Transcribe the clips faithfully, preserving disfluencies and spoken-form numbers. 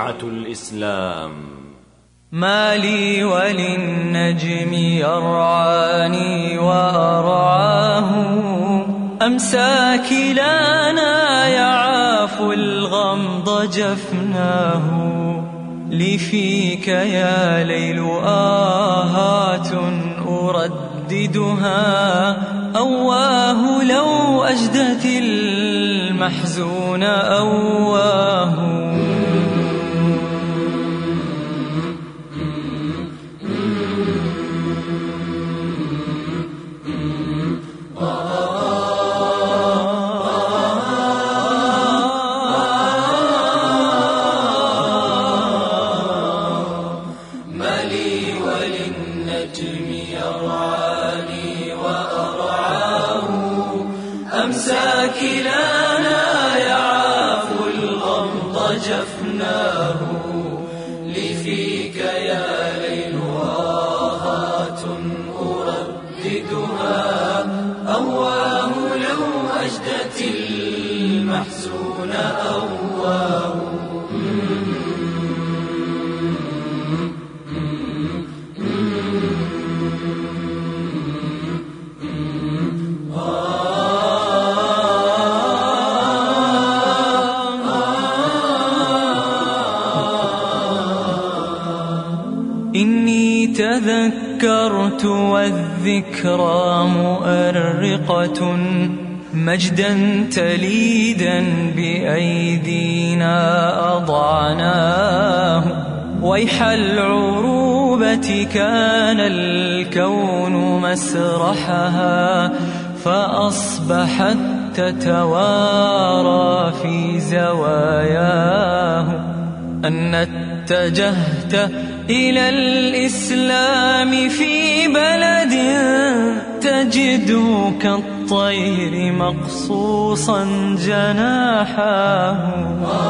شريعة الإسلام. ما لي وللنجم يرعاني وأرعاه، أمسى كلانا يعاف الغمض جفناه. لي فيك يا ليل آهات أرددها، أواه لو أجدت المحزون أواه. أمسى كلانا يعاف الغمض جفناه. لي فيك يا ليل آهات أرددها، أواه لو أجدت المحزون أواه. إني تذكرت والذكرى مؤرقة، مجدا تليدا بأيدينا أضعناه. ويح العروبة كان الكون مسرحها، فأصبحت تتوارى في زواياه. أن اتجهت إلى الإسلام في بلد تجد كالطير مقصوصا جناحاه.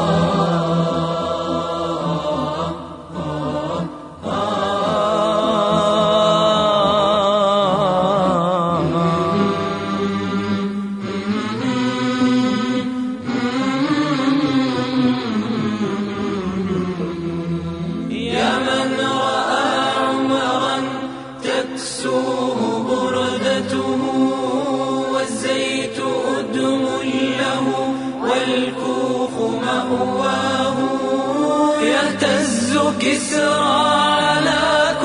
تكسوه بردته، والزيت أدم له، والكوخ مأواه. يهتز كسرى على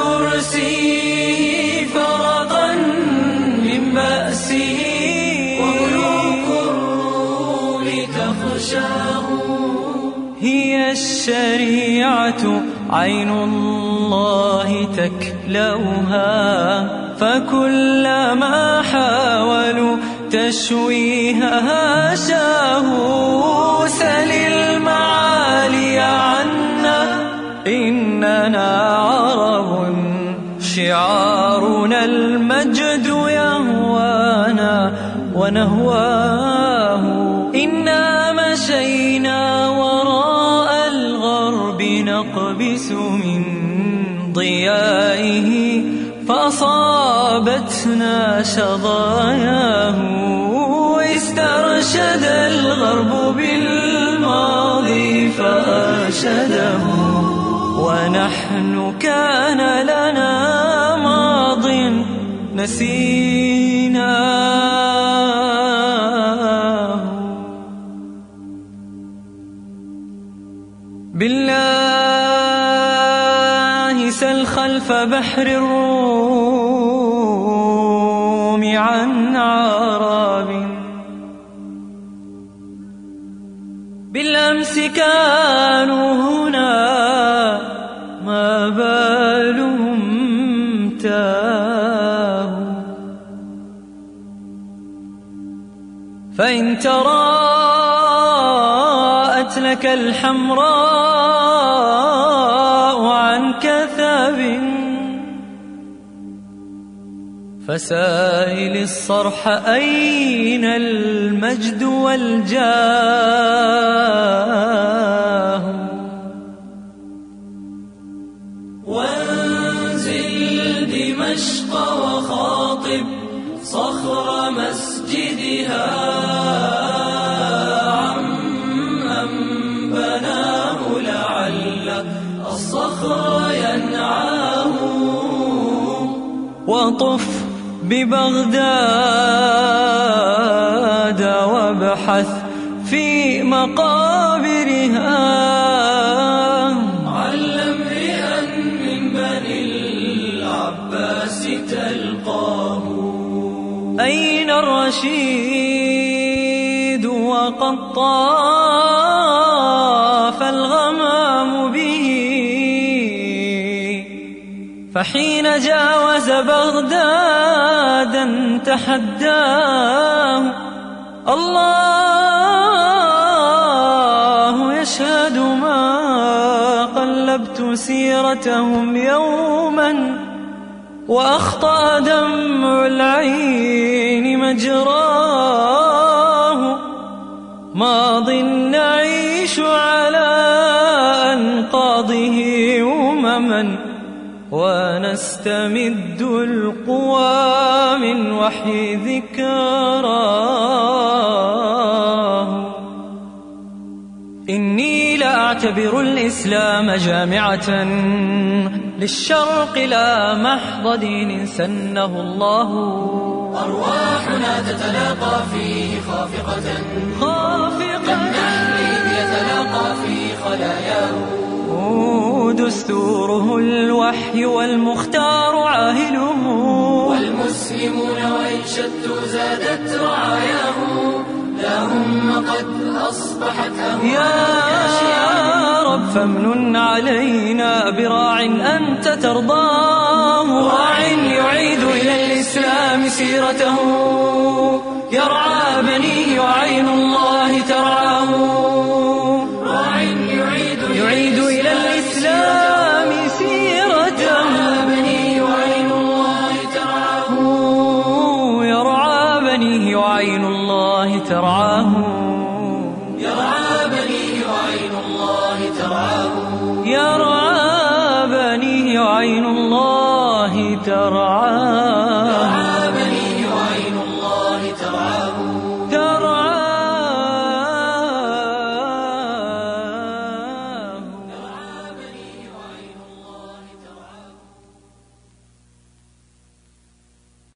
كرسيه فرقا من بأسه، وملوك الروم تخشاه. هي الشريعة عين الله تكلوها، فكلما حاولوا تشويهها شاهوا. سل المعالي عنا إننا عرب، شعارنا المجد يهوانا ونهواه. إنا مشينا وراء الغرب نقبس من ضيائه، فأصابتنا شظاياه. استرشد الغرب بالماضي فأرشده، ونحن كان لنا ماض نسيناه. بالله سل خلف بحر الروم عن عرب، بالأمس كانوا هنا ما بالهم تاهوا. فإن تراءت لك الحمراء عن كثب، فسائل الصرح أين المجد والجاه. وانزل دمشق وخاطب صخر مسجدها، عمن بناه لعل ببغداد وابحث في مقابرها. علم امرئا من بني العباس تلقاه. أين الرشيد وقد طاف الغمام به، فحين جاوز بغدادا تحداه. الله يشهد ما قلبت سيرتهم يوما، وأخطأ دمع العين مجراه. ماض نعيش على أنقاضه أمما، ونستمد القوى من وحي ذكراه. إني لأعتبر الإسلام جامعة للشرق لا محض دين سنه الله. أرواحنا تتلاقى فيه خافقة خافقة كالنحل يتلاقى في خلاياه. دستوره الوحي والمختار عاهله، والمسلمون وإن شتوا زادت رعاياه. لا هم قد أصبحت يا رب فامنن علينا براع أنت ترضاه. راع يعيد إلى الإسلام سيرته، يرعى بنيه وعين الله ترعاه. راع يعيد يعيد إلى الإسلام سيرته، بنيه وعين الله ترعاه. يرعى بنيه وعين الله ترعاه. يرعى بنيه وعين الله ترعاه. يرعى بنيه وعين الله ترعاه.